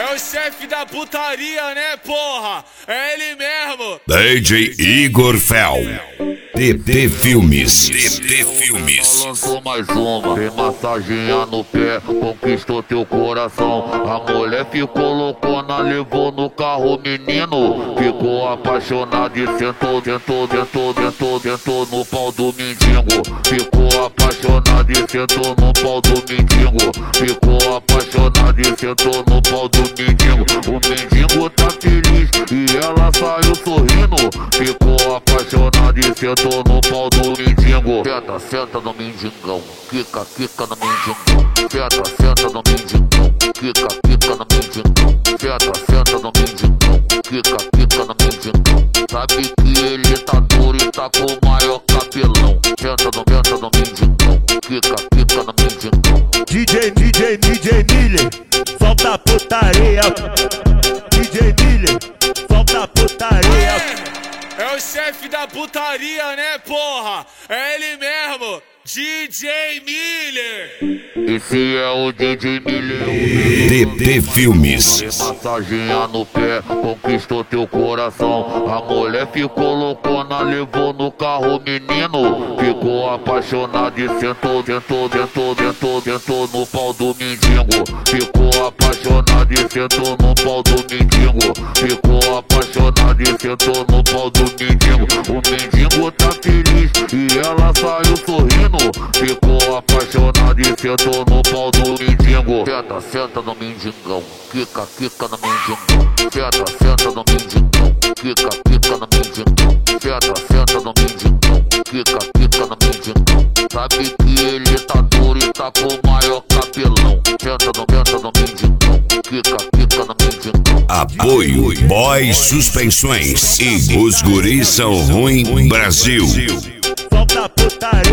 É o chefe da putaria, né, porra? É ele mesmo. DJ Igor Fel, TT Filmes. TT Filmes. Lançou mais uma, tem massaginha no pé, conquistou teu coração. A mulher ficou loucona, levou no carro o menino. Ficou apaixonada e sentou no pau do mendigo. Ficou apaixonada e sentou no pau do mendigo. Ficou apaixonada e sentou no pau do mendigo. O mendigo tá feliz e ela saiu sorrindo. Ficou apaixonada e sentou no pau do mendigo. Senta no mendigão, quica no mendigão. Senta no mendigão, quica no mendigão. Senta no mendigão, quica no mendigão. Sabe que ele tá duro e tá com o maior cabelão. Senta no mendigão, quica no mendigão. DJ Miller, solta a putaria. DJ Miller, solta a putaria. É o chefe da putaria, né, porra? É ele mesmo, DJ Miller. Esse é o DJ Miller. TT Filmes. Tem massaginha no pé, conquistou teu coração. A mulher ficou loucona, levou no carro o menino. Ficou apaixonada e sentou no pau do mendigo. Ficou apaixonada e sentou no pau do mendigo. Ficou apaixonada e sentou no pau do mendigo. O mendigo tá feliz e ela saiu sorrindo. Ficou apaixonada e sentou no pau do mendigo. Senta no mendigão, quica no mendigão. Senta no mendigão, quica no mendigão. Senta no mendigão, quica no mendigão. Sabe que ele tá duro e tá com o maior cabelão. Senta no mendigão, quica no mendigão. Apoio Boy Suspensões e Os Guris São Ruim Brasil. Solta a putaria.